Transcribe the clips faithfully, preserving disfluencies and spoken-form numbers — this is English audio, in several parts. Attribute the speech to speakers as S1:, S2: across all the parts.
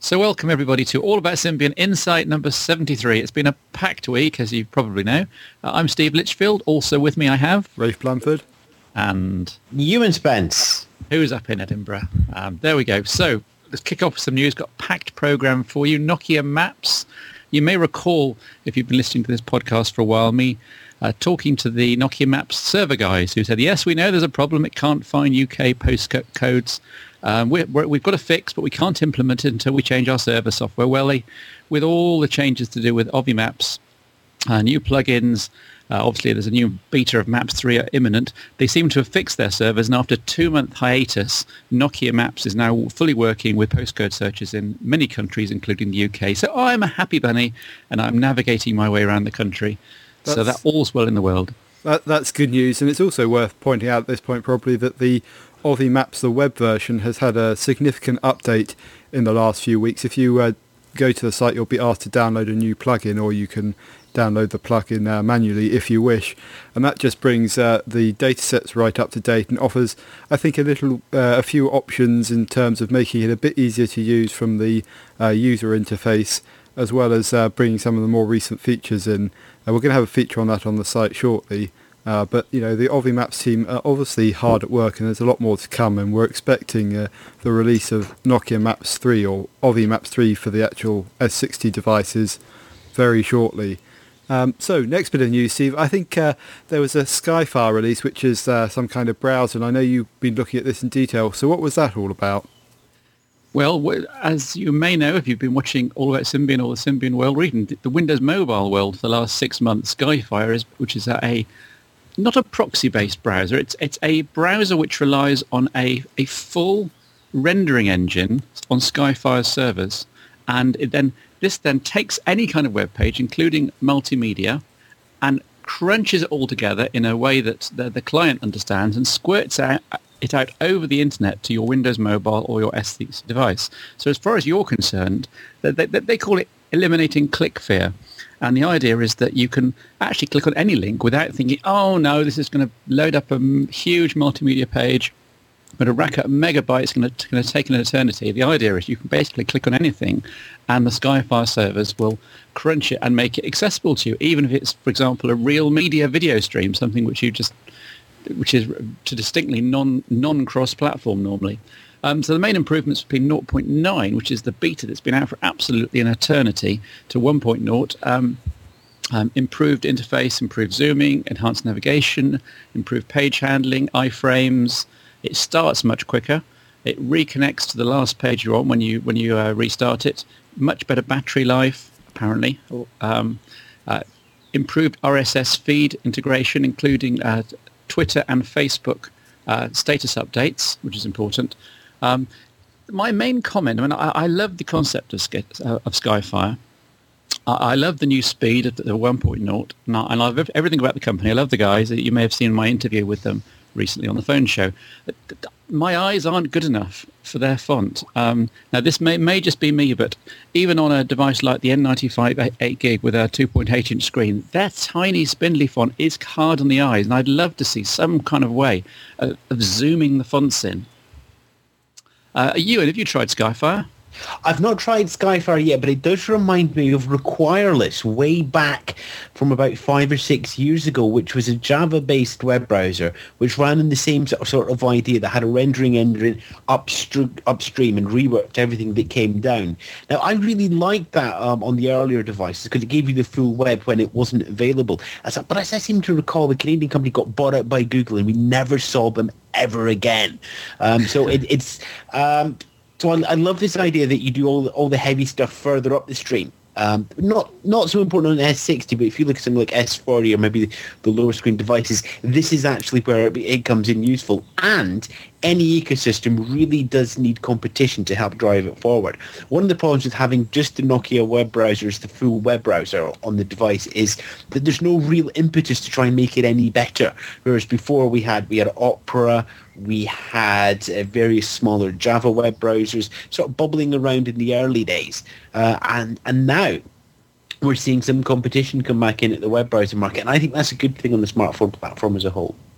S1: So welcome everybody to All About Symbian Insight number seventy-three. It's been a packed week, as you probably know. Uh, I'm Steve Litchfield. Also with me I have...
S2: Rafe Blanford.
S1: And...
S3: Ewan Spence.
S1: Who's up in Edinburgh. Um, there we go. So let's kick off with some news. Got a packed programme for you. Nokia Maps. You may recall, if you've been listening to this podcast for a while, me uh, talking to the Nokia Maps server guys who said, yes, we know there's a problem. It can't find U K postcodes. Um, we're, we're, we've got a fix, but we can't implement it until we change our server software. Well, they, with all the changes to do with Ovi Maps, uh, new plugins, uh, obviously there's a new beta of Maps three are imminent. They seem to have fixed their servers, and after a two-month hiatus, Nokia Maps is now fully working with postcode searches in many countries, including the U K. So I'm a happy bunny, and I'm navigating my way around the country. That's, so that all's well in the world.
S2: That, that's good news, and it's also worth pointing out at this point probably that the Ovi Maps, the web version, has had a significant update in the last few weeks. If you uh, go to the site, you'll be asked to download a new plugin, or you can download the plugin uh, manually if you wish. And that just brings uh, the datasets right up to date and offers, I think, a little, uh, a few options in terms of making it a bit easier to use from the uh, user interface, as well as uh, bringing some of the more recent features in. Uh, we're going to have a feature on that on the site shortly. Uh, but, you know, the Ovi Maps team are obviously hard at work, and there's a lot more to come, and we're expecting uh, the release of Nokia Maps three, or Ovi Maps three for the actual S sixty devices very shortly. Um, so, next bit of news, Steve. I think uh, there was a Skyfire release, which is uh, some kind of browser, and I know you've been looking at this in detail. So what was that all about?
S1: Well, as you may know, if you've been watching All About Symbian or the Symbian world, or even the Windows Mobile world for the last six months, Skyfire, is, which is a... not a proxy-based browser. It's it's a browser which relies on a, a full rendering engine on Skyfire servers, and it then this then takes any kind of web page, including multimedia, and crunches it all together in a way that the, the client understands and squirts out, it out over the internet to your Windows Mobile or your S sixty device. So as far as you're concerned, they, they, they call it eliminating click fear. And the idea is that you can actually click on any link without thinking, oh, no, this is going to load up a huge multimedia page, but a rack up megabytes is going to, going to take an eternity. The idea is you can basically click on anything, and the Skyfire servers will crunch it and make it accessible to you, even if it's, for example, a real media video stream, something which you just, which is to distinctly non, non-cross-platform normally. Um, so the main improvements have been zero point nine, which is the beta that's been out for absolutely an eternity, to one point zero. Um, um, improved interface, improved zooming, enhanced navigation, improved page handling, iframes. It starts much quicker. It reconnects to the last page you're on when you when you uh, restart it. Much better battery life, apparently. Um, uh, improved R S S feed integration, including uh, Twitter and Facebook uh, status updates, which is important. Um, my main comment, I mean, I, I love the concept of, uh, of Skyfire. I, I love the new speed of the one point zero, and I, and I love everything about the company. I love the guys. You may have seen my interview with them recently on the phone show. My eyes aren't good enough for their font. Um, now, this may, may just be me, but even on a device like the N ninety-five eight gig with a two point eight inch screen, that tiny spindly font is hard on the eyes, and I'd love to see some kind of way of, of zooming the fonts in. Uh, Ewan, have you tried Skyfire?
S3: I've not tried Skyfire yet, but it does remind me of Requireless way back from about five or six years ago, which was a Java-based web browser which ran in the same sort of idea that had a rendering engine upstream, upstream and reworked everything that came down. Now, I really liked that um, on the earlier devices because it gave you the full web when it wasn't available. As I, but as I seem to recall, the Canadian company got bought out by Google and we never saw them ever again. Um, so it, it's... Um, So I, I love this idea that you do all all the heavy stuff further up the stream. Um, not not so important on S sixty, but if you look at something like S forty or maybe the, the lower screen devices, this is actually where it, it comes in useful. And any ecosystem really does need competition to help drive it forward. One of the problems with having just the Nokia web browser as the full web browser on the device is that there's no real impetus to try and make it any better. Whereas before we had we had Opera, we had uh, various smaller Java web browsers sort of bubbling around in the early days. Uh, and, and now we're seeing some competition come back in at the web browser market. And I think that's a good thing on the smartphone platform as a whole.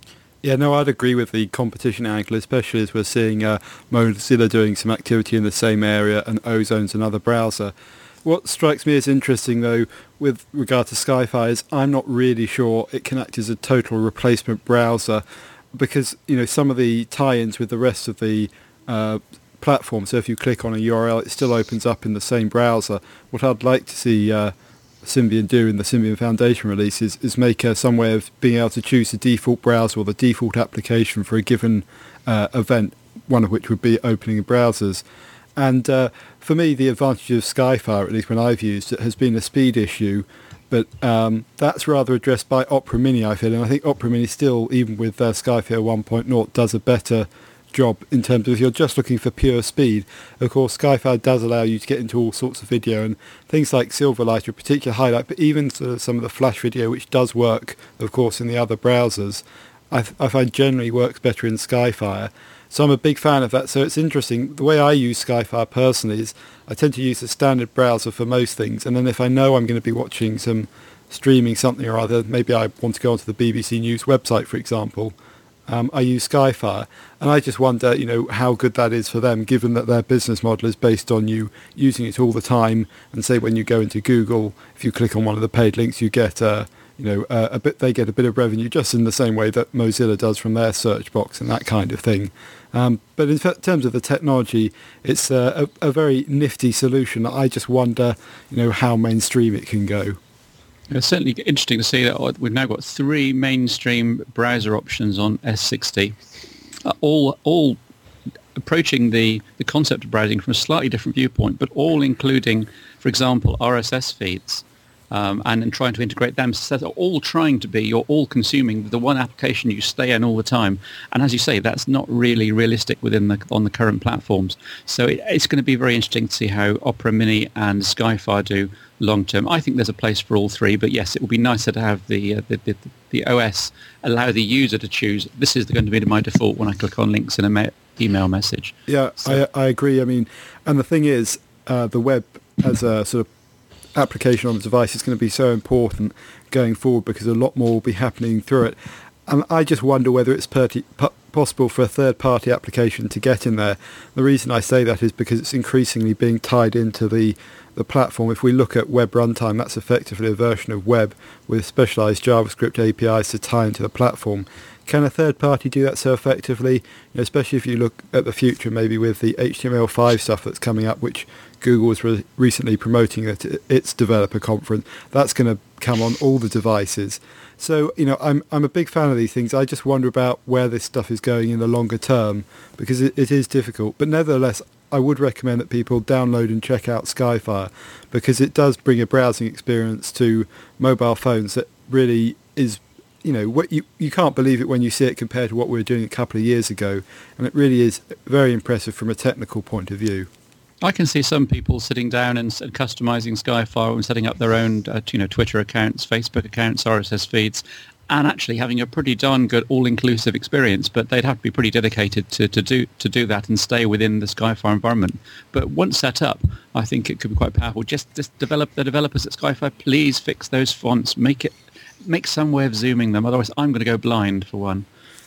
S2: Yeah, no, I'd agree with the competition angle, especially as we're seeing uh, Mozilla doing some activity in the same area and Ozone's another browser. What strikes me as interesting, though, with regard to Skyfire is I'm not really sure it can act as a total replacement browser because, you know, some of the tie-ins with the rest of the uh, platform, so if you click on a U R L, it still opens up in the same browser. What I'd like to see uh, Symbian do in the Symbian Foundation releases is make uh, some way of being able to choose the default browser or the default application for a given uh, event, one of which would be opening browsers. And uh, for me, the advantage of Skyfire, at least when I've used it, has been a speed issue. But um, that's rather addressed by Opera Mini, I feel. And I think Opera Mini still, even with uh, Skyfire one point oh, does a better job in terms of if you're just looking for pure speed. Of course, Skyfire does allow you to get into all sorts of video, and things like Silverlight are a particular highlight, but even sort of some of the Flash video, which does work, of course, in the other browsers, I, th- I find generally works better in Skyfire. So I'm a big fan of that. So it's interesting. The way I use Skyfire personally is I tend to use the standard browser for most things, and then if I know I'm going to be watching some streaming something or other, maybe I want to go onto the B B C News website, for example, um, I use Skyfire. And I just wonder, you know, how good that is for them, given that their business model is based on you using it all the time. And say when you go into Google, if you click on one of the paid links, you get uh, you know, uh, a bit. They get a bit of revenue, just in the same way that Mozilla does from their search box and that kind of thing. Um, but in f- terms of the technology, it's uh, a, a very nifty solution. I just wonder, you know, how mainstream it can go.
S1: It's certainly interesting to see that we've now got three mainstream browser options on S sixty, uh, all all approaching the, the concept of browsing from a slightly different viewpoint, but all including, for example, R S S feeds. Um, and, and trying to integrate them. So they're all trying to be, you're all consuming the one application you stay in all the time. And as you say, that's not really realistic within the on the current platforms. So it, it's going to be very interesting to see how Opera Mini and Skyfire do long term. I think there's a place for all three, but yes, it would be nicer to have the uh, the, the, the O S allow the user to choose, this is going to be my default when I click on links in a ma- email message.
S2: Yeah, so. I, I agree. I mean, and the thing is, uh, the web as a sort of application on the device is going to be so important going forward because a lot more will be happening through it. And I just wonder whether it's perti- p- possible for a third-party application to get in there. The reason I say that is because it's increasingly being tied into the, the platform. If we look at Web Runtime, that's effectively a version of web with specialized JavaScript A P Is to tie into the platform. Can a third party do that so effectively? You know, especially if you look at the future, maybe with the H T M L five stuff that's coming up, which Google was re- recently promoting at its developer conference. That's going to come on all the devices. So, you know, I'm I'm a big fan of these things. I just wonder about where this stuff is going in the longer term, because it, it is difficult. But nevertheless, I would recommend that people download and check out Skyfire, because it does bring a browsing experience to mobile phones that really is, you know, what you, you can't believe it when you see it compared to what we were doing a couple of years ago. And it really is very impressive from a technical point of view.
S1: I can see some people sitting down and, and customizing Skyfire and setting up their own, uh, you know, Twitter accounts, Facebook accounts, R S S feeds, and actually having a pretty darn good all-inclusive experience. But they'd have to be pretty dedicated to, to do to do that and stay within the Skyfire environment. But once set up, I think it could be quite powerful. Just, just develop the developers at Skyfire, please fix those fonts, make it make some way of zooming them. Otherwise, I'm going to go blind for one.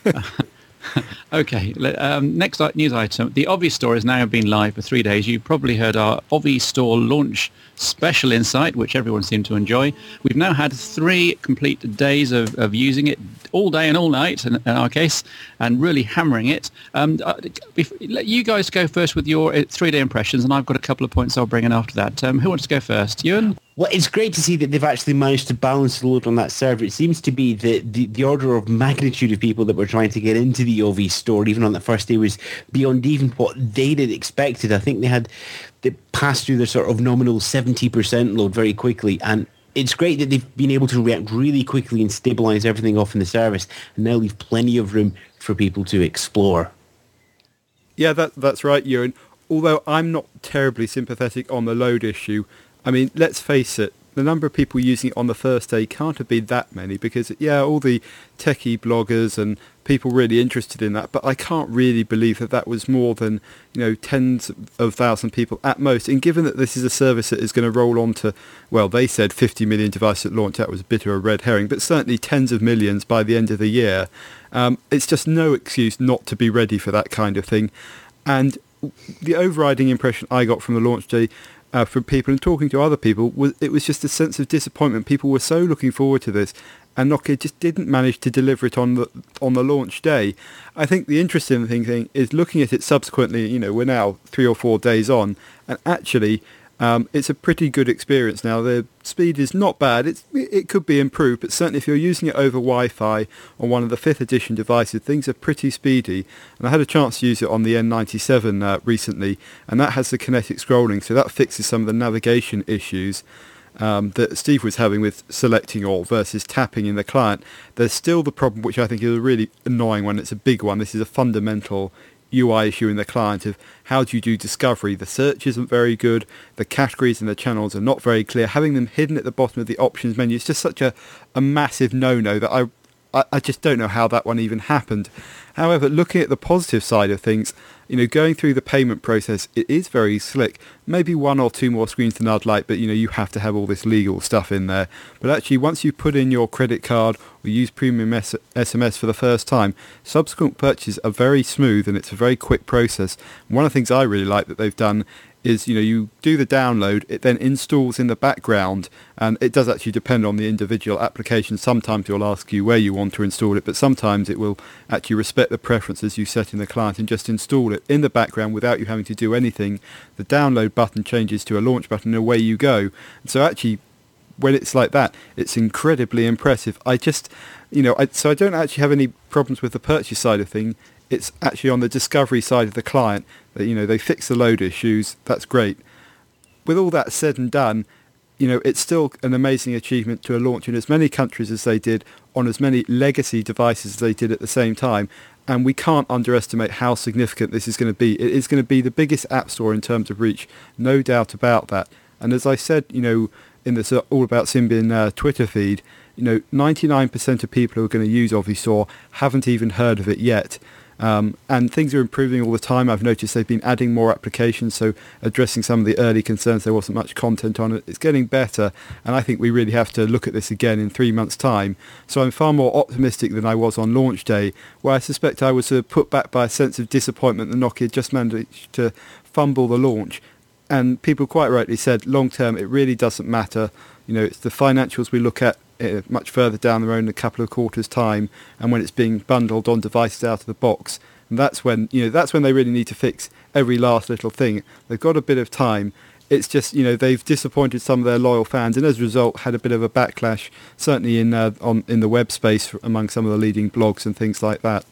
S1: Okay, um, next news item. The Ovi store has now been live for three days. You've probably heard our Ovi store launch special insight, which everyone seemed to enjoy. We've now had three complete days of, of using it, all day and all night in, in our case, and really hammering it. Um, if, let you guys go first with your three-day impressions, and I've got a couple of points I'll bring in after that. Um, who wants to go first? Ewan?
S3: Well, it's great to see that they've actually managed to balance the load on that server. It seems to be the, the, the order of magnitude of people that were trying to get into the Ovi store, even on the first day, was beyond even what they'd expected. I think they had they passed through the sort of nominal seventy percent load very quickly, and it's great that they've been able to react really quickly and stabilize everything off in the service, and now leave plenty of room for people to explore.
S2: Yeah, that that's right, Ewan. Although I'm not terribly sympathetic on the load issue. I mean, let's face it, the number of people using it on the first day can't have been that many because, yeah, all the techie bloggers and people really interested in that, but I can't really believe that that was more than, you know, tens of thousand people at most. And given that this is a service that is going to roll on to, well, they said fifty million devices at launch, that was a bit of a red herring, but certainly tens of millions by the end of the year, um, it's just no excuse not to be ready for that kind of thing. And the overriding impression I got from the launch day uh, from people and talking to other people was it was just a sense of disappointment. People were so looking forward to this, and Nokia just didn't manage to deliver it on the on the launch day. I think the interesting thing, thing is looking at it subsequently. You know, we're now three or four days on, and actually, um, it's a pretty good experience now. The speed is not bad. It's it could be improved, but certainly if you're using it over Wi-Fi on one of the fifth edition devices, things are pretty speedy. And I had a chance to use it on the N ninety-seven uh, recently, and that has the kinetic scrolling, so that fixes some of the navigation issues Um, that Steve was having with selecting all versus tapping in the client. There's still the problem, which I think is a really annoying one. It's a big one. This is a fundamental U I issue in the client of how do you do discovery. The search isn't very good. The categories and the channels are not very clear. Having them hidden at the bottom of the options menu is just such a, a massive no-no that I, I, I just don't know how that one even happened. However, looking at the positive side of things, you know, going through the payment process, it is very slick. Maybe one or two more screens than I'd like, but, you know, you have to have all this legal stuff in there. But actually, once you put in your credit card or use premium S- SMS for the first time, subsequent purchases are very smooth and it's a very quick process. And one of the things I really like that they've done is, you know, you do the download, it then installs in the background, and it does actually depend on the individual application. Sometimes it'll ask you where you want to install it, but sometimes it will actually respect the preferences you set in the client and just install it in the background without you having to do anything. The download button changes to a launch button and away you go. And so actually, when it's like that, it's incredibly impressive. I just, you know, I, so I don't actually have any problems with the purchase side of thing. It's actually on the discovery side of the client that, you know, they fix the load issues. That's great. With all that said and done, you know, it's still an amazing achievement to launch in as many countries as they did, on as many legacy devices as they did at the same time. And we can't underestimate how significant this is going to be. It is going to be the biggest app store in terms of reach, no doubt about that. And as I said, you know, in this uh, All About Symbian uh, Twitter feed, you know, ninety-nine percent of people who are going to use Ovisor haven't even heard of it yet. Um, and things are improving all the time. I've noticed they've been adding more applications, so addressing some of the early concerns, there wasn't much content on it. It's getting better, and I think we really have to look at this again in three months' time. So I'm far more optimistic than I was on launch day, where I suspect I was uh, put back by a sense of disappointment that Nokia just managed to fumble the launch. And people quite rightly said, long term, it really doesn't matter. You know, it's the financials we look at Uh, much further down the road in a couple of quarters' time, and when it's being bundled on devices out of the box, and that's when, you know, that's when they really need to fix every last little thing. They've got a bit of time. It's just, you know, they've disappointed some of their loyal fans, and as a result had a bit of a backlash, certainly in uh, on in the web space among some of the leading blogs and things like that.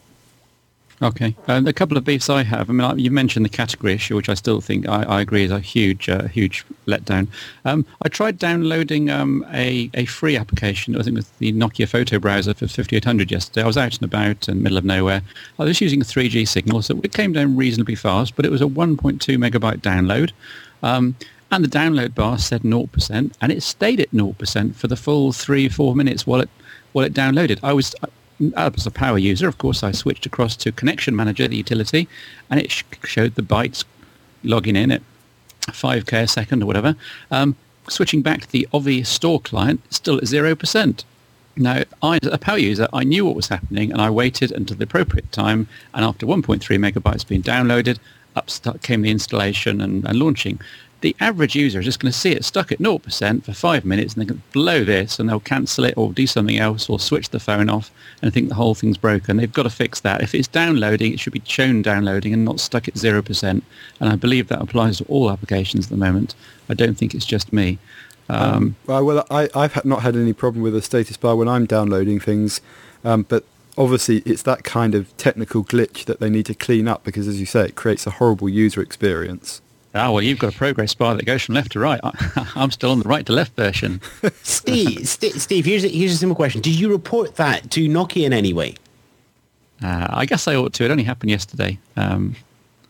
S1: Okay. Uh, a couple of beefs I have. I mean, you mentioned the category issue, which I still think I, I agree is a huge, uh, huge letdown. Um, I tried downloading um, a, a free application, I think with the Nokia photo browser for fifty-eight hundred yesterday. I was out and about in the middle of nowhere. I was using a three G signal, so it came down reasonably fast, but it was a one point two megabyte download. Um, and the download bar said zero percent, and it stayed at zero percent for the full three, four minutes while it while it downloaded. I was... As a power user, of course, I switched across to Connection Manager, the utility, and it sh- showed the bytes logging in at five K a second or whatever. Um, switching back to the Ovi store client, still at zero percent. Now, I, as a power user, I knew what was happening, and I waited until the appropriate time, and after one point three megabytes being downloaded, up st- came the installation and, and launching. The average user is just going to see it stuck at zero percent for five minutes, and they can blow this, and they'll cancel it or do something else or switch the phone off and think the whole thing's broken. They've got to fix that. If it's downloading, it should be shown downloading and not stuck at zero percent. And I believe that applies to all applications at the moment. I don't think it's just me. Um,
S2: um, well, well, I, I've not had any problem with the status bar when I'm downloading things, um, but obviously it's that kind of technical glitch that they need to clean up because, as you say, it creates a horrible user experience.
S1: Ah, well, you've got a progress bar that goes from left to right. I, I'm still on the right to left version.
S3: Steve, St- Steve, here's a, here's a simple question. Did you report that to Nokia in any way?
S1: Uh, I guess I ought to. It only happened yesterday. Um,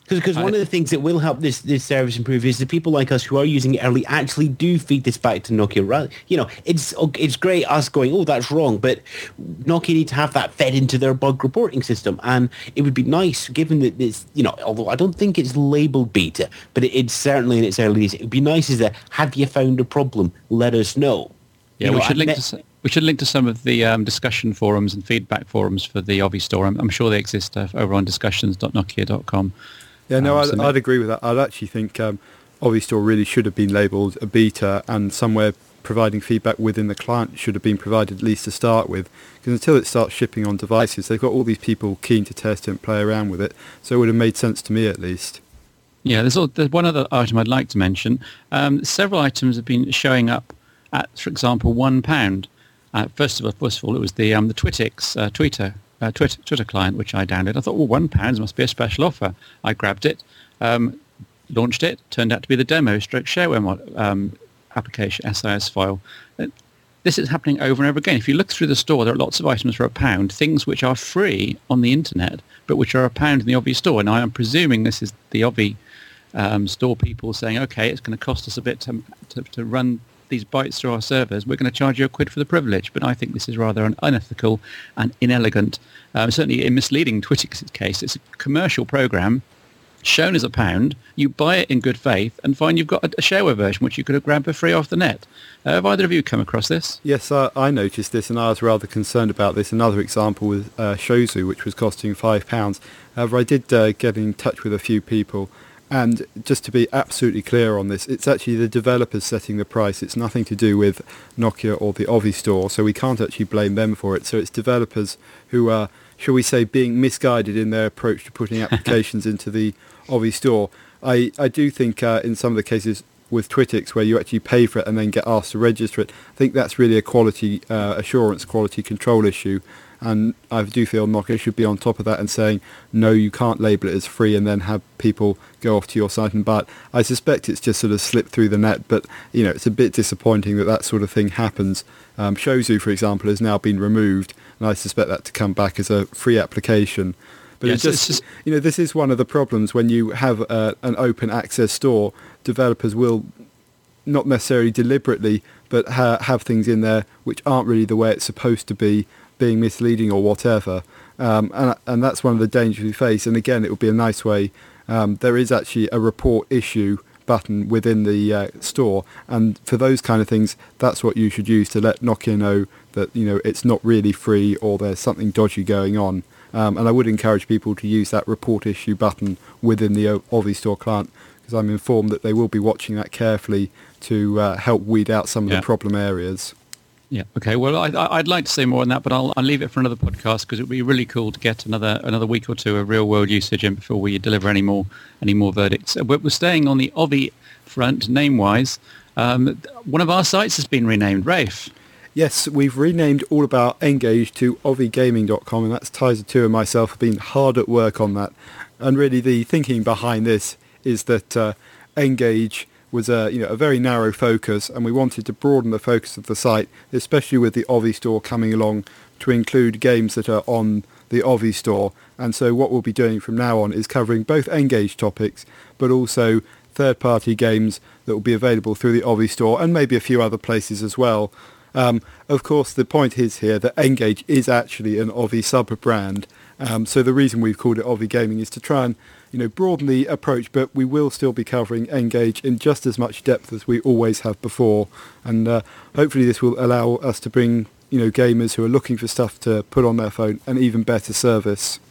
S3: Because one of the things that will help this, this service improve is the people like us who are using it early actually do feed this back to Nokia. Right? You know, it's it's great us going, oh, that's wrong, but Nokia need to have that fed into their bug reporting system. And it would be nice, given that it's, you know, although I don't think it's labelled beta, but it, it's certainly in its early days, it would be nice is that, have you found a problem? Let us know.
S1: Yeah,
S3: you
S1: we
S3: know,
S1: should link
S3: ne-
S1: to s- we should link to some of the um, discussion forums and feedback forums for the Ovi store. I'm, I'm sure they exist uh, over on discussions dot nokia dot com.
S2: Yeah, no,
S1: Um,
S2: I'd,
S1: so ma-
S2: I'd agree with that. I'd actually think um, Ovistore really should have been labelled a beta, and somewhere providing feedback within the client should have been provided at least to start with. Because until it starts shipping on devices, they've got all these people keen to test it and play around with it. So it would have made sense to me at least.
S1: Yeah, there's, all, there's one other item I'd like to mention. Um, several items have been showing up at, for example, one pound. Uh, first of all, first of all, it was the um, the Twitix uh, Twitter uh, Twitter Twitter client which I downloaded. I thought, well, one pound must be a special offer. I grabbed it, um, launched it. Turned out to be the demo stroke shareware mod, um, application S I S file. Uh, This is happening over and over again. If you look through the store, there are lots of items for a pound, things which are free on the internet, but which are a pound in the Ovi store. Now, I'm presuming this is the Ovi um, store people saying, okay, it's going to cost us a bit to, to, to run these bytes through our servers. We're going to charge you a quid for the privilege. But I think this is rather an unethical and inelegant, um, certainly in misleading Twitix's case. It's a commercial program shown as a pound. You buy it in good faith and find you've got a, a shareware version which you could have grabbed for free off the net. Uh, have either of you come across this?
S2: Yes, uh, I noticed this, and I was rather concerned about this. Another example was uh, Shozu, which was costing five pounds. However, I did uh, get in touch with a few people, and just to be absolutely clear on this, it's actually the developers setting the price. It's nothing to do with Nokia or the Ovi store, so we can't actually blame them for it. So it's developers who are, shall we say, being misguided in their approach to putting applications into the Ovi store. I, I do think uh, in some of the cases with Twitix where you actually pay for it and then get asked to register it, I think that's really a quality uh, assurance, quality control issue. And I do feel Nokia should be on top of that and saying, no, you can't label it as free and then have people go off to your site and buy it. I suspect it's just sort of slipped through the net, but you know, it's a bit disappointing that that sort of thing happens. Um, Shozu, for example, has now been removed, and I suspect that to come back as a free application. But
S1: Yeah,
S2: it's
S1: so
S2: just,
S1: it's just-
S2: you know, this is one of the problems when you have uh, an open access store. Developers will not necessarily deliberately, but ha- have things in there which aren't really the way it's supposed to be, being misleading or whatever. Um, and, and that's one of the dangers we face. And again, it would be a nice way. Um, there is actually a report issue button within the uh, store, and for those kind of things, that's what you should use to let Nokia know that, you know, it's not really free or there's something dodgy going on. Um, and I would encourage people to use that report issue button within the O- Ovi store client, because I'm informed that they will be watching that carefully to uh, help weed out some of
S1: Yeah.
S2: the problem areas.
S1: Yeah. Okay. Well, I, I- I'd like to say more on that, but I'll, I'll leave it for another podcast because it would be really cool to get another another week or two of real world usage in before we deliver any more any more verdicts. Uh, We're we're staying on the Ovi front, name wise. Um, one of our sites has been renamed. Rafe.
S2: Yes, we've renamed All About Engage to ovi gaming dot com, and that's Tizer two and myself have been hard at work on that. And really the thinking behind this is that uh, Engage was a, you know, a very narrow focus, and we wanted to broaden the focus of the site, especially with the Ovi store coming along, to include games that are on the Ovi store. And so what we'll be doing from now on is covering both Engage topics, but also third-party games that will be available through the Ovi store and maybe a few other places as well. Um, of course, the point is here that Engage is actually an Ovi sub-brand. Um, so the reason we've called it Ovi Gaming is to try and, you know, broaden the approach, but we will still be covering Engage in just as much depth as we always have before. And uh, hopefully this will allow us to bring, you know, gamers who are looking for stuff to put on their phone an even better service.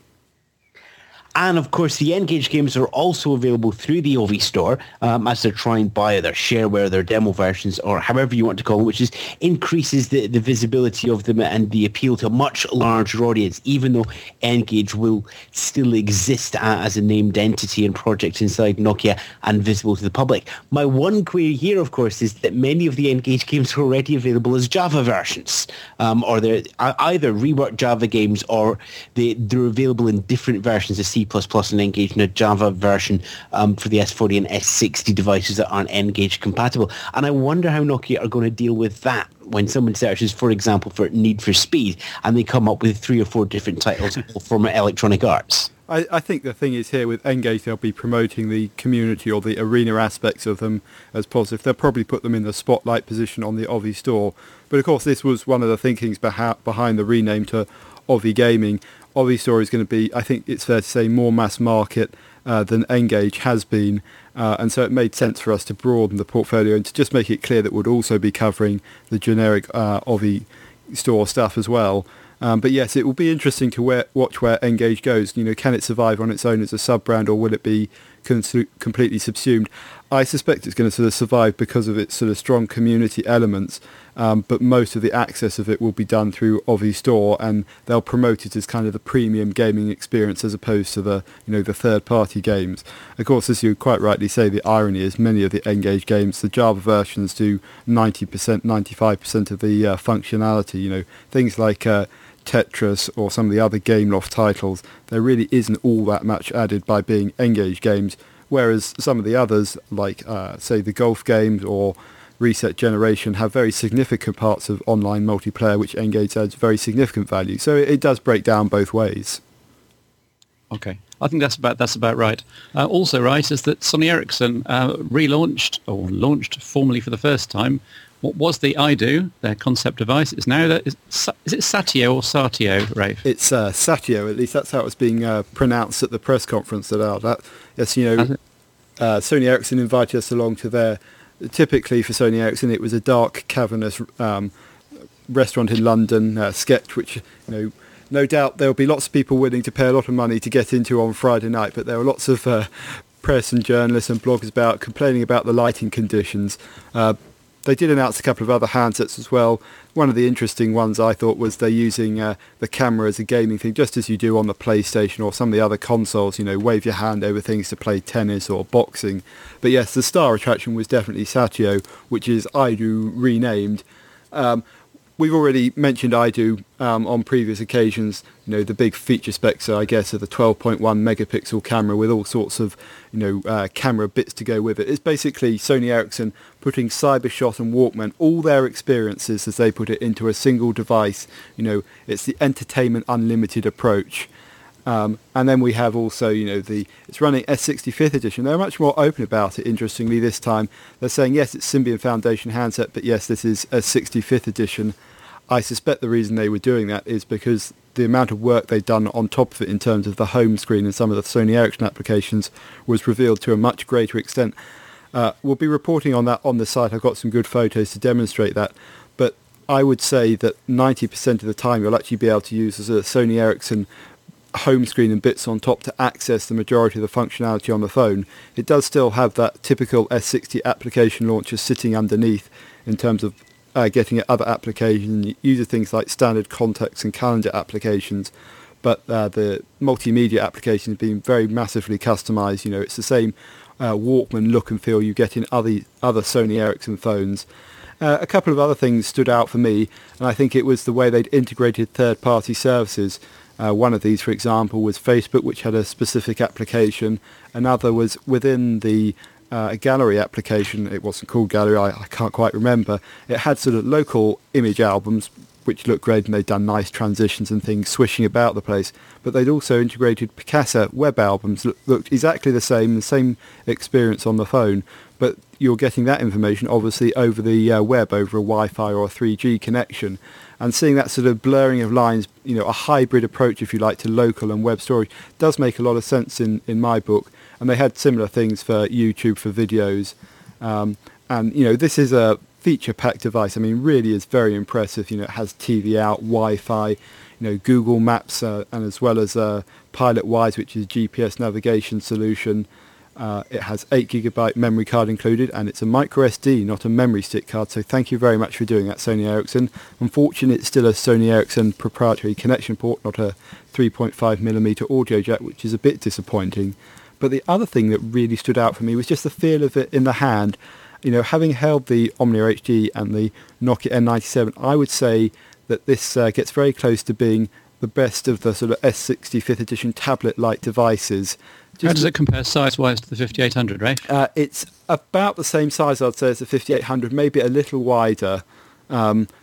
S3: And of course, the Engage games are also available through the Ovi store um, as they're trying to buy their shareware, their demo versions, or however you want to call them, which is increases the, the visibility of them and the appeal to a much larger audience, even though Engage will still exist uh, as a named entity and project inside Nokia and visible to the public. My one query here, of course, is that many of the Engage games are already available as Java versions, um, or they're either reworked Java games or they, they're available in different versions of C plus plus and Engage in a Java version um, for the S forty and S sixty devices that aren't Engage compatible. And I wonder how Nokia are going to deal with that when someone searches, for example, for Need for Speed and they come up with three or four different titles from Electronic Arts.
S2: I, I think the thing is here with N-Gage, they'll be promoting the community or the arena aspects of them as positive. They'll probably put them in the spotlight position on the Ovi store. But of course, this was one of the thinkings beha- behind the rename to Ovi Gaming. Ovi Store is going to be, I think it's fair to say, more mass market uh, than N-Gage has been. Uh, and so it made sense for us to broaden the portfolio and to just make it clear that we'd also be covering the generic uh, Ovi Store stuff as well. Um, but yes, it will be interesting to where, watch where N-Gage goes. You know, can it survive on its own as a sub-brand, or will it be cons- completely subsumed? I suspect it's going to sort of survive because of its sort of strong community elements, um, but most of the access of it will be done through Ovi Store, and they'll promote it as kind of the premium gaming experience as opposed to the, you know, the third-party games. Of course, as you quite rightly say, the irony is many of the N-Gage games, the Java versions do ninety percent, ninety-five percent of the uh, functionality. You know, things like uh, Tetris or some of the other Gameloft titles, there really isn't all that much added by being N-Gage games, whereas some of the others, like, uh, say, the golf games or Reset Generation, have very significant parts of online multiplayer, which N-Gage adds very significant value. So it, it does break down both ways.
S1: Okay. I think that's about that's about right. Uh, also right is that Sony Ericsson uh, relaunched, or launched formally for the first time, what was the iDo, their concept device. It's now, that is, is it Satio or Satio, Rafe?
S2: It's uh, Satio, at least that's how it was being uh, pronounced at the press conference that out. That, yes, you know, uh, Sony Ericsson invited us along to their, typically for Sony Ericsson, it was a dark, cavernous um, restaurant in London, uh, Sketch, which, you know, no doubt there'll be lots of people willing to pay a lot of money to get into on Friday night, but there were lots of uh, press and journalists and bloggers about complaining about the lighting conditions. Uh, They did announce a couple of other handsets as well. One of the interesting ones I thought was they're using uh, the camera as a gaming thing, just as you do on the PlayStation or some of the other consoles, you know, wave your hand over things to play tennis or boxing. But yes, the star attraction was definitely Satio, which is iDo renamed. Um, We've already mentioned iDo um, on previous occasions. You know, the big feature specs, I guess, are the twelve point one megapixel camera with all sorts of, you know, uh, camera bits to go with it. It's basically Sony Ericsson putting Cybershot and Walkman, all their experiences, as they put it, into a single device. You know, it's the entertainment unlimited approach. Um, and then we have also, you know, the it's running S sixty-fifth edition. They're much more open about it, interestingly, this time. They're saying, yes, it's Symbian Foundation handset, but yes, this is a sixty-fifth edition. I suspect the reason they were doing that is because the amount of work they'd done on top of it in terms of the home screen and some of the Sony Ericsson applications was revealed to a much greater extent. Uh, we'll be reporting on that on the site. I've got some good photos to demonstrate that. But I would say that ninety percent of the time you'll actually be able to use as a Sony Ericsson home screen and bits on top to access the majority of the functionality on the phone. It does still have that typical S sixty application launcher sitting underneath in terms of uh, getting at other applications, uses things like standard contacts and calendar applications, but uh, the multimedia application has been very massively customized. You know, it's the same uh, Walkman look and feel you get in other other Sony Ericsson phones. Uh, a couple of other things stood out for me, and I think it was the way they'd integrated third-party services. Uh, one of these, for example, was Facebook, which had a specific application. Another was within the uh, gallery application. It wasn't called Gallery, I, I can't quite remember. It had sort of local image albums, which looked great, and they'd done nice transitions and things swishing about the place. But they'd also integrated Picasa web albums that looked exactly the same, the same experience on the phone, but you're getting that information obviously over the uh, web, over a Wi-Fi or a three G connection. And seeing that sort of blurring of lines, you know, a hybrid approach, if you like, to local and web storage does make a lot of sense in, in my book. And they had similar things for YouTube for videos. Um, and, you know, this is a feature-packed device. I mean, really is very impressive. You know, it has T V out, Wi-Fi, you know, Google Maps, uh, and as well as uh, PilotWise, which is a G P S navigation solution. Uh, it has eight gigabyte memory card included, and it's a micro S D, not a memory stick card, so thank you very much for doing that, Sony Ericsson. Unfortunately, it's still a Sony Ericsson proprietary connection port, not a three point five millimeter audio jack, which is a bit disappointing. But the other thing that really stood out for me was just the feel of it in the hand. You know, having held the Omnia H D and the Nokia N ninety-seven, I would say that this uh, gets very close to being the best of the sort of S sixty-fifth edition tablet-like devices.
S1: Just How does it compare size-wise to the fifty-eight hundred, right?
S2: Uh, it's about the same size, I'd say, as the fifty-eight hundred, maybe a little wider. Um,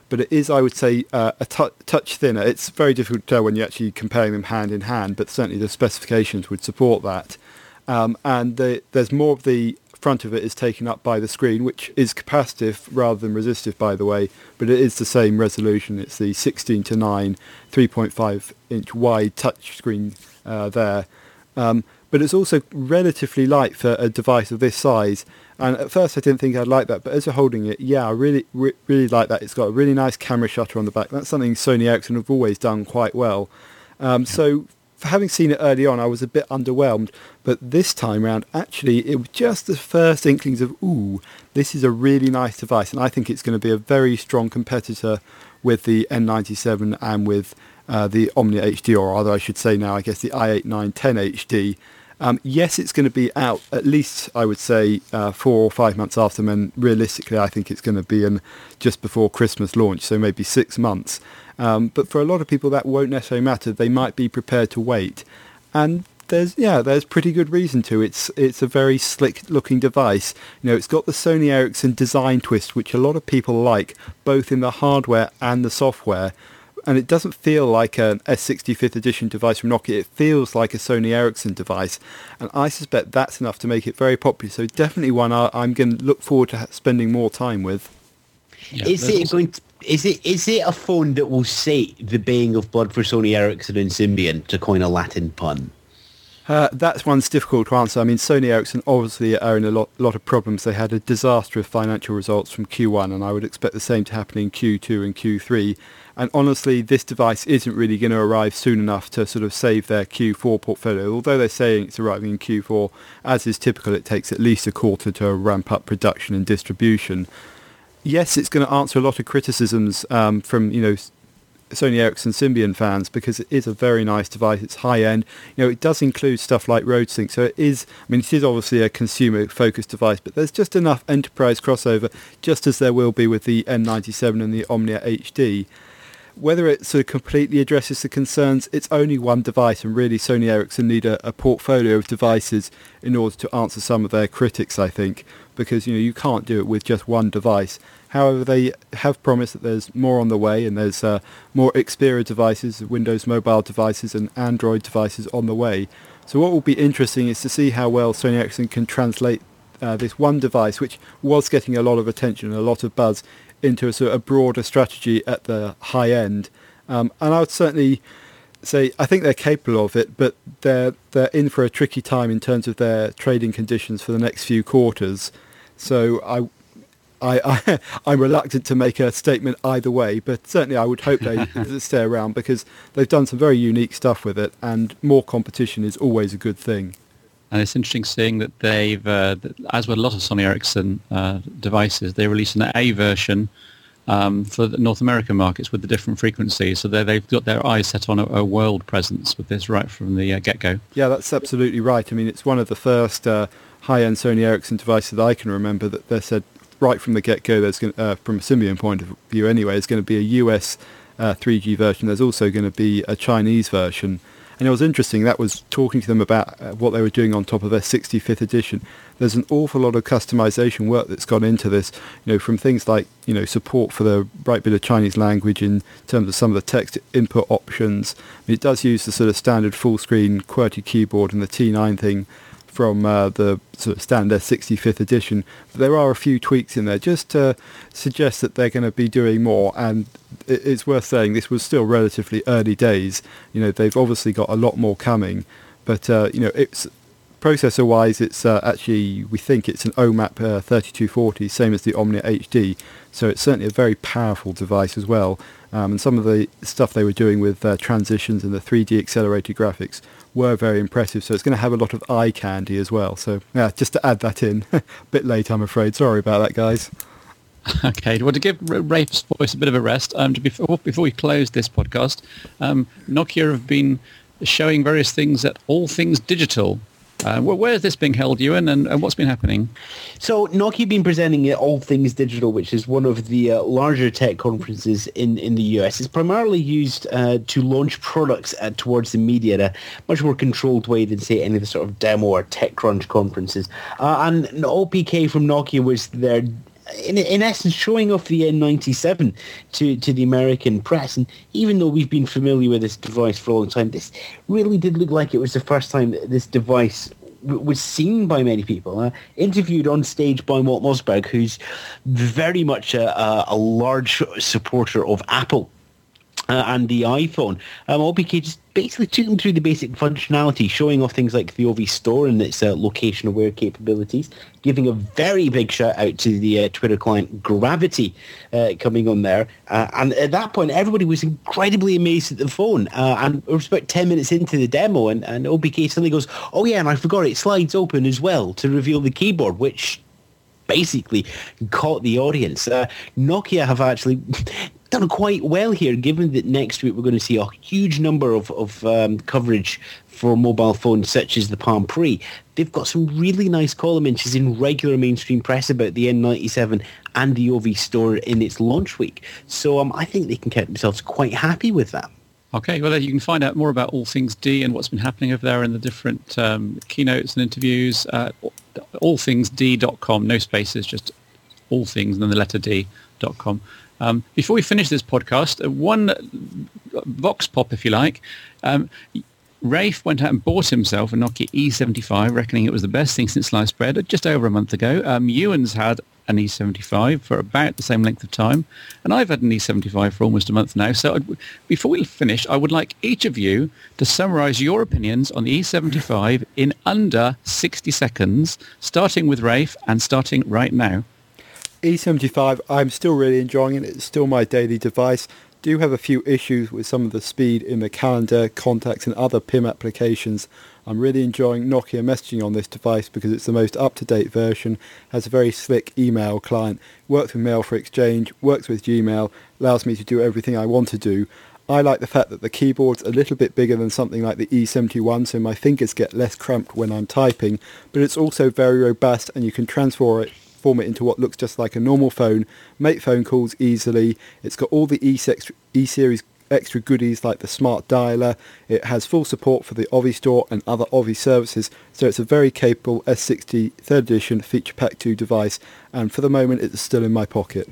S2: but it is, I would say, uh, a tu- touch thinner. It's very difficult to tell when you're actually comparing them hand in hand, but certainly the specifications would support that. Um, and the, there's more of the front of it is taken up by the screen, which is capacitive rather than resistive, by the way, but it is the same resolution. It's the sixteen to nine, three point five inch wide touch screen uh, there. Um, but it's also relatively light for a device of this size. And at first I didn't think I'd like that, but as you're holding it, yeah, I really, re- really like that. It's got a really nice camera shutter on the back. That's something Sony Ericsson have always done quite well. Um, yeah. So for having seen it early on, I was a bit underwhelmed. But this time round, actually, it was just the first inklings of, ooh, this is a really nice device. And I think it's going to be a very strong competitor with the N ninety-seven and with uh, the Omnia H D, or rather I should say now, I guess the i eight nine ten H D. Um, yes, it's going to be out at least, I would say, uh, four or five months after, and realistically, I think it's going to be in just before Christmas launch, so maybe six months. Um, but for a lot of people, that won't necessarily matter. They might be prepared to wait, and there's yeah, there's pretty good reason to. It's it's a very slick-looking device. You know, it's got the Sony Ericsson design twist, which a lot of people like, both in the hardware and the software. And it doesn't feel like an S sixty-fifth edition device from Nokia. It feels like a Sony Ericsson device. And I suspect that's enough to make it very popular. So definitely one I, I'm going to look forward to spending more time with.
S3: Yeah, is it going to, is it is it a phone that will sate the baying of blood for Sony Ericsson and Symbian, to coin a Latin pun?
S2: Uh, that one's difficult to answer. I mean, Sony Ericsson obviously are in a lot, lot of problems. They had a disaster of financial results from Q one, and I would expect the same to happen in Q two and Q three. And honestly, this device isn't really going to arrive soon enough to sort of save their Q four portfolio. Although they're saying it's arriving in Q four, as is typical, it takes at least a quarter to ramp up production and distribution. Yes, it's going to answer a lot of criticisms um, from, you know, Sony Ericsson Symbian fans, because it is a very nice device. It's high end. You know, it does include stuff like RoadSync, so it is, I mean, it is obviously a consumer focused device, but there's just enough enterprise crossover, just as there will be with the N ninety-seven and the Omnia H D. Whether it sort of completely addresses the concerns, it's only one device, and really Sony Ericsson need a, a portfolio of devices in order to answer some of their critics, I think, because, you know, you can't do it with just one device. However, they have promised that there's more on the way, and there's uh, more Xperia devices, Windows mobile devices and Android devices on the way. So what will be interesting is to see how well Sony Ericsson can translate uh, this one device, which was getting a lot of attention and a lot of buzz, into a sort of a broader strategy at the high end. Um, and I would certainly say I think they're capable of it, but they're they're in for a tricky time in terms of their trading conditions for the next few quarters. So I, I, I I'm reluctant to make a statement either way, but certainly I would hope they stay around, because they've done some very unique stuff with it, and more competition is always a good thing.
S1: And it's interesting seeing that they've, uh, as with a lot of Sony Ericsson uh, devices, they released an A version um, for the North American markets with the different frequencies. So they've got their eyes set on a, a world presence with this right from the uh, get-go.
S2: Yeah, that's absolutely right. I mean, it's one of the first uh, high-end Sony Ericsson devices that I can remember that they said right from the get-go, there's going to, uh, from a Symbian point of view anyway, there's going to be a U S uh, three G version. There's also going to be a Chinese version. And it was interesting, that was talking to them about uh, what they were doing on top of their sixty-fifth edition. There's an awful lot of customization work that's gone into this, you know, from things like, you know, support for the right bit of Chinese language in terms of some of the text input options. I mean, it does use the sort of standard full-screen QWERTY keyboard and the T nine thing from uh, the sort of standard sixty-fifth edition. But there are a few tweaks in there just to suggest that they're going to be doing more, and it's worth saying this was still relatively early days. You know, they've obviously got a lot more coming, but uh, you know, it's processor-wise, it's uh, actually, we think it's an O M A P uh, thirty-two forty, same as the Omnia H D. So it's certainly a very powerful device as well. Um, and some of the stuff they were doing with uh, transitions and the three D accelerated graphics were very impressive. So it's going to have a lot of eye candy as well. So yeah, just to add that in. A bit late, I'm afraid. Sorry about that, guys.
S1: Okay, well, to give Rafe's voice a bit of a rest, um, to before, before we close this podcast, um, Nokia have been showing various things at All Things Digital. Uh, where, where is this being held, Ewan, and, and what's been happening?
S3: So Nokia have been presenting at All Things Digital, which is one of the uh, larger tech conferences in, in the U S. It's primarily used uh, to launch products uh, towards the media in a much more controlled way than, say, any of the sort of demo or TechCrunch conferences. Uh, and O P K from Nokia was their in, in essence, showing off the N ninety-seven to, to the American press. And even though we've been familiar with this device for a long time, this really did look like it was the first time that this device w- was seen by many people. Uh, interviewed on stage by Walt Mossberg, who's very much a, a, a large supporter of Apple uh, and the iPhone. Um, O B K just basically took them through the basic functionality, showing off things like the O V Store and its uh, location-aware capabilities, giving a very big shout-out to the uh, Twitter client Gravity uh, coming on there. Uh, and at that point, everybody was incredibly amazed at the phone. Uh, and it was about ten minutes into the demo, and, and O B K suddenly goes, oh yeah, and I forgot it slides open as well to reveal the keyboard, which basically caught the audience. Uh, Nokia have actually done quite well here, given that next week we're going to see a huge number of, of um, coverage for mobile phones such as the Palm Pre. They've got some really nice column inches in regular mainstream press about the N ninety-seven and the O V Store in its launch week. So um, I think they can count themselves quite happy with that.
S1: Okay, well, you can find out more about all things D and what's been happening over there in the different um, keynotes and interviews. Uh, all things d dot com, no spaces, just all things and then the letter D dot com. Um, before we finish this podcast, uh, one vox pop, if you like. Um, Rafe went out and bought himself a Nokia E seventy-five, reckoning it was the best thing since sliced bread, just over a month ago. Um, Ewan's had an E seventy-five for about the same length of time, and I've had an E seventy-five for almost a month now. So I'd, before we finish, I would like each of you to summarise your opinions on the E seventy-five in under sixty seconds, starting with Rafe and starting right now.
S2: E seventy-five, I'm still really enjoying it. It's still my daily device. Do have a few issues with some of the speed in the calendar, contacts and other P I M applications. I'm really enjoying Nokia messaging on this device because it's the most up-to-date version, has a very slick email client, works with Mail for Exchange, works with Gmail, allows me to do everything I want to do. I like the fact that the keyboard's a little bit bigger than something like the E seventy-one, so my fingers get less cramped when I'm typing, but it's also very robust and you can transfer it form it into what looks just like a normal phone, make phone calls easily. It's got all the E-Series extra goodies like the smart dialer. It has full support for the O V Store and other O V services, so it's a very capable S sixty third edition Feature Pack two device, and for the moment it's still in my pocket.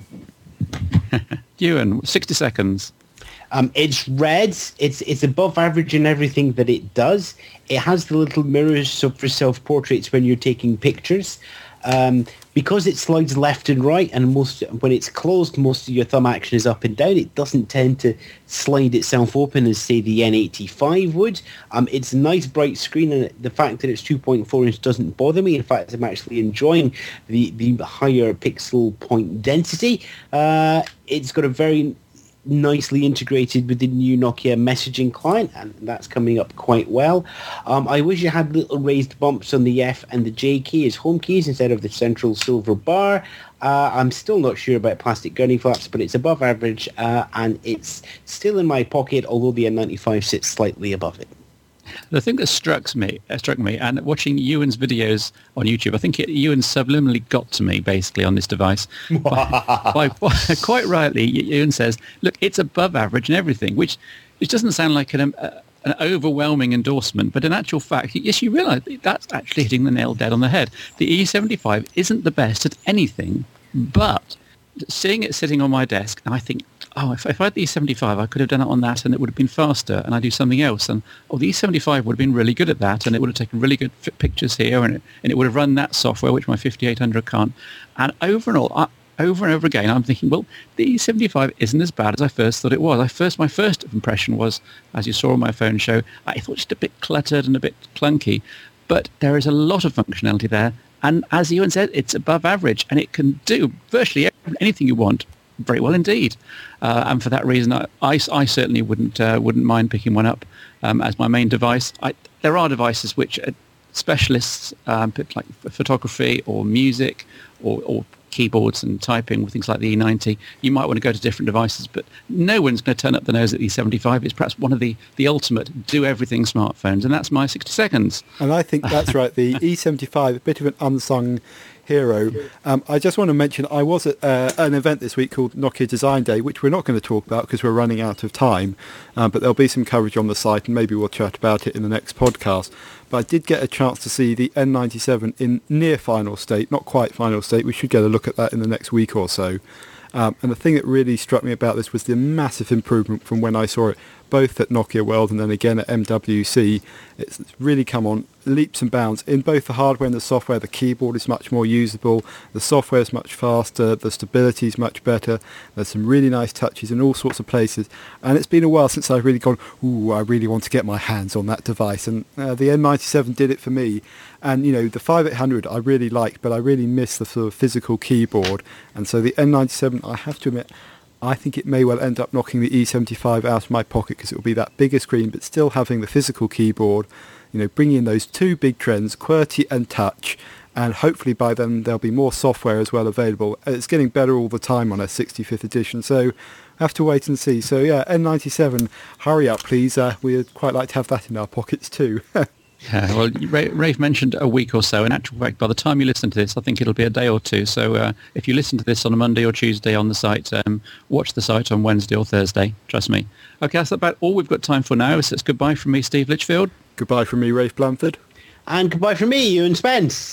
S1: Ewan, sixty seconds.
S3: Um, it's red. It's it's above average in everything that it does. It has the little mirrors for self-portraits when you're taking pictures. Um, because it slides left and right, and most when it's closed, most of your thumb action is up and down. It doesn't tend to slide itself open as, say, the N eighty-five would. Um, it's a nice bright screen, and the fact that it's two point four inch doesn't bother me. In fact, I'm actually enjoying the, the higher pixel point density. Uh, it's got a very nicely integrated with the new Nokia messaging client, and that's coming up quite well. Um, I wish it had little raised bumps on the F and the J key as home keys instead of the central silver bar. Uh, I'm still not sure about plastic gurney flaps, but it's above average, uh, and it's still in my pocket, although the N ninety-five sits slightly above it.
S1: The thing that struck me, uh, struck me, and watching Ewan's videos on YouTube, I think it, Ewan subliminally got to me, basically, on this device. by, by, by, quite rightly, Ewan says, look, it's above average and everything, which, which doesn't sound like an, uh, an overwhelming endorsement, but in actual fact, yes, you realise that's actually hitting the nail dead on the head. The E seventy-five isn't the best at anything, but seeing it sitting on my desk, and I think, oh, if, if I had the E seventy-five, I could have done it on that and it would have been faster, and I do something else. And, oh, the E seventy-five would have been really good at that, and it would have taken really good f- pictures here, and it, and it would have run that software, which my fifty-eight hundred can't. And over and all, I, over and over again, I'm thinking, well, the E seventy-five isn't as bad as I first thought it was. I first, my first impression was, as you saw on my phone show, I thought just a bit cluttered and a bit clunky. But there is a lot of functionality there. And as Ewan said, it's above average, and it can do virtually anything you want very well indeed. Uh, and for that reason, I, I, I certainly wouldn't uh, wouldn't mind picking one up um, as my main device. I, there are devices which are specialists, um, like photography or music or, or keyboards and typing with things like the E ninety. You might want to go to different devices, but no one's going to turn up the nose at the E seventy-five. It's perhaps one of the, the ultimate do-everything smartphones, and that's my sixty seconds.
S2: And I think that's right. The E seventy-five, a bit of an unsung hero. Um, I just want to mention I was at uh, an event this week called Nokia Design Day, which we're not going to talk about because we're running out of time, um, but there'll be some coverage on the site and maybe we'll chat about it in the next podcast. But I did get a chance to see the N ninety-seven in near final state, not quite final state. We should get a look at that in the next week or so. Um, and the thing that really struck me about this was the massive improvement from when I saw it, both at Nokia World and then again at M W C. It's really come on leaps and bounds in both the hardware and the software. The keyboard is much more usable, the software is much faster, the stability is much better. There's some really nice touches in all sorts of places. And it's been a while since I've really gone, ooh, I really want to get my hands on that device. And uh, the N ninety-seven did it for me. And, you know, the fifty-eight hundred I really liked, but I really miss the sort of physical keyboard. And so the N ninety-seven, I have to admit, I think it may well end up knocking the E seventy-five out of my pocket because it will be that bigger screen, but still having the physical keyboard, you know, bringing in those two big trends, QWERTY and touch, and hopefully by then there'll be more software as well available. It's getting better all the time on a sixty-fifth edition, so have to wait and see. So yeah, N ninety-seven, hurry up please. Uh, we'd quite like to have that in our pockets too.
S1: Yeah, well, Rafe mentioned a week or so. In actual fact, by the time you listen to this, I think it'll be a day or two. So uh, if you listen to this on a Monday or Tuesday on the site, um, watch the site on Wednesday or Thursday. Trust me. Okay, that's about all we've got time for now. So it's goodbye from me, Steve Litchfield.
S2: Goodbye from me, Rafe Blanford.
S3: And goodbye from me, Ewan Spence.